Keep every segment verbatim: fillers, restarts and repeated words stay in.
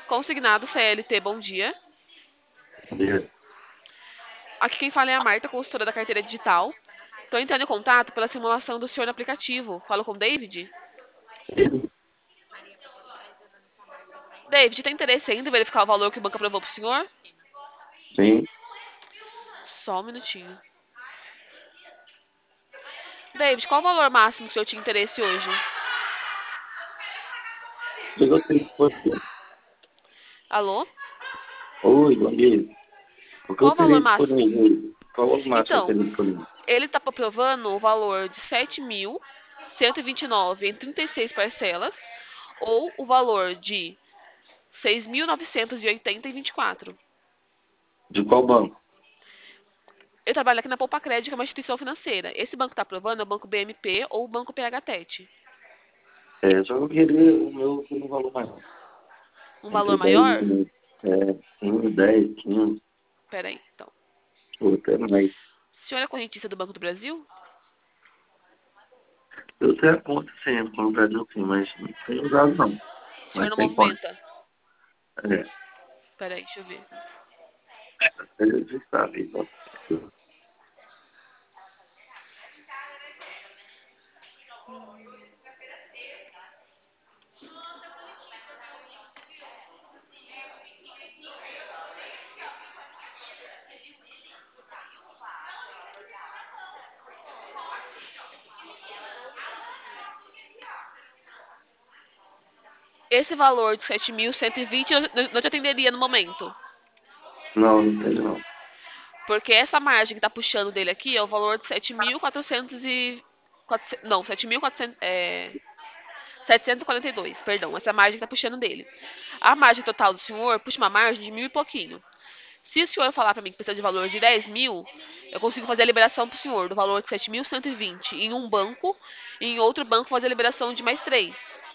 Consignado C L T, bom dia. Beleza. Aqui quem fala é a Marta, consultora da carteira digital. Estou entrando em contato pela simulação do senhor no aplicativo. Falo com o David? David, tem interesse ainda em verificar o valor que o banco aprovou para o senhor? Sim. Só um minutinho. David, qual o valor máximo que o senhor tinha interesse hoje? Eu tenho que fazer. Alô? Oi, bom dia. O que eu Qual o valor teria máximo? disponível? Qual o máximo que eu Então, teria disponível? ele está aprovando o valor de sete mil cento e vinte e nove em trinta e seis parcelas ou o valor de seis mil novecentos e oitenta em vinte e quatro. De qual banco? Eu trabalho aqui na Poupa Crédito, que é uma instituição financeira. Esse banco está aprovando é o Banco B M P ou o Banco P H Tete. É, só que eu queria o meu no valor maior. Um Entre valor dez maior? e é, quinze, dez, quinze, Peraí, então. ou até mais. O senhor é correntista do Banco do Brasil? Eu tenho a conta sempre com o Brasil, sim, mas não tenho usado não. O senhor Mas não tem conta. movimenta? É, Peraí, deixa eu ver. ele está ali. Ó. Esse valor de sete mil cento e vinte eu não te atenderia no momento. Não, não tenho não. Porque essa margem que está puxando dele aqui é o valor de sete mil e quatrocentos e... Não, sete mil e quatrocentos... É... setecentos e quarenta e dois, perdão. Essa margem que está puxando dele. A margem total do senhor puxa uma margem de mil e pouquinho. Se o senhor falar para mim que precisa de valor de dez mil, eu consigo fazer a liberação para o senhor do valor de sete mil cento e vinte em um banco e em outro banco fazer a liberação de mais três.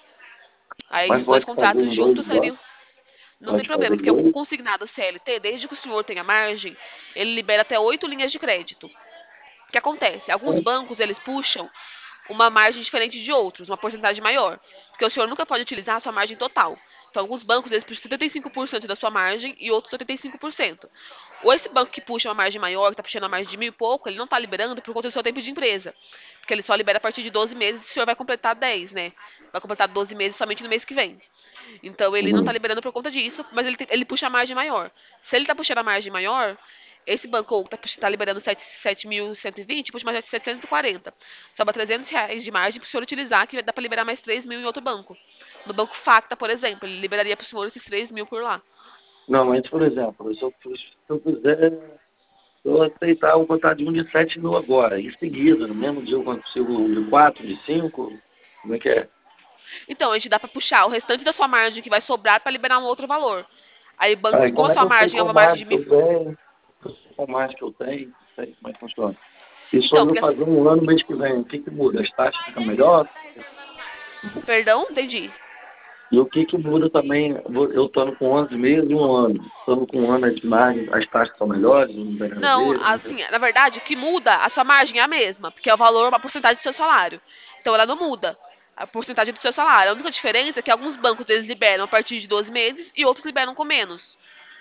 Aí Mas os dois pode fazer contratos em dois juntos bancos? seriam. Não tem Pode problema, fazer em porque o dois? consignado C L T, desde que o senhor tenha margem, ele libera até oito linhas de crédito. O que acontece? Alguns Pode. bancos eles puxam uma margem diferente de outros, uma porcentagem maior, porque o senhor nunca pode utilizar a sua margem total. Então, alguns bancos eles puxam setenta e cinco por cento da sua margem e outros oitenta e cinco por cento. Ou esse banco que puxa uma margem maior, que está puxando uma margem de mil e pouco, ele não está liberando por conta do seu tempo de empresa. Porque ele só libera a partir de doze meses e o senhor vai completar dez, né? Vai completar doze meses somente no mês que vem. Então ele não está Uhum. liberando por conta disso, mas ele, ele puxa a margem maior. Se ele está puxando a margem maior, esse banco está tá liberando sete mil cento e vinte, puxa mais setecentos e quarenta. Sobra trezentos reais de margem para o senhor utilizar, que dá para liberar mais três mil em outro banco. No banco Facta, por exemplo, ele liberaria para o senhor esses três mil por lá. Não, mas por exemplo, se eu, se eu quiser, se eu aceitar o contato de um de sete mil agora, em seguida, no mesmo dia eu consigo um de quatro, de cinco, como é que é? Então, a gente dá para puxar o restante da sua margem que vai sobrar para liberar um outro valor. Aí, banco, Aí, como como a é que sua eu sei margem é qual uma margem de margem que mil. eu tenho? Eu sei qual margem que eu tenho? Não sei como é que funciona. E só Então, eu porque. fazer um ano mês que vem, o que que muda? As taxas ficam melhor? Perdão? Entendi. E o que que muda também, eu estando com onze meses e um ano, estando com um ano as margens, as taxas são melhores, não tem nada a Não, ver? assim, na verdade, o que muda, a sua margem é a mesma, porque é o valor, uma porcentagem do seu salário. Então ela não muda. A porcentagem do seu salário. A única diferença é que alguns bancos eles liberam a partir de doze meses e outros liberam com menos.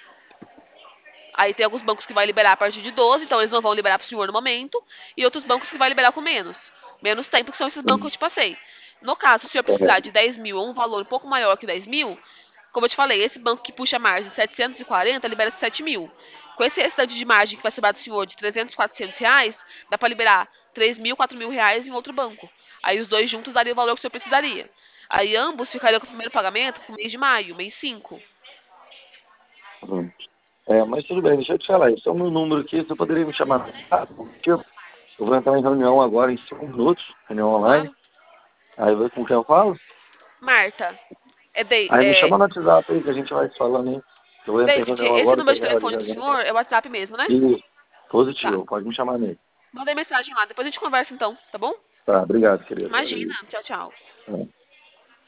Aí tem alguns bancos que vai liberar a partir de doze, então eles não vão liberar para o senhor no momento, e outros bancos que vai liberar com menos. Menos tempo, que são esses bancos que eu te passei. No caso, se o senhor precisar Correto. de dez mil ou um valor um pouco maior que dez mil, como eu te falei, esse banco que puxa a margem de setecentos e quarenta libera sete mil. Com esse restante de margem que vai sobrar do senhor de trezentos, quatrocentos reais, dá para liberar três mil, quatro mil reais em outro banco. Aí os dois juntos dariam o valor que o senhor precisaria. Aí ambos ficariam com o primeiro pagamento no mês de maio, mês cinco. Uhum. É, mas tudo bem, deixa eu te falar, esse é o meu número aqui, você poderia me chamar no WhatsApp? Porque eu eu vou entrar em reunião agora em cinco minutos, reunião online, Claro. aí eu ver com quem eu falo, Marta, é, de, aí me é chama no WhatsApp aí que a gente vai se falando aí. Eu vou entrar em David, reunião esse agora, número depois de da hora telefone já do já. senhor é o WhatsApp mesmo, né? Isso, Tá. positivo, pode me chamar nele. Mandei mensagem lá. Depois a gente conversa então, tá bom? Tá, obrigado, querido, valeu. Imagina. Tchau, tchau. É.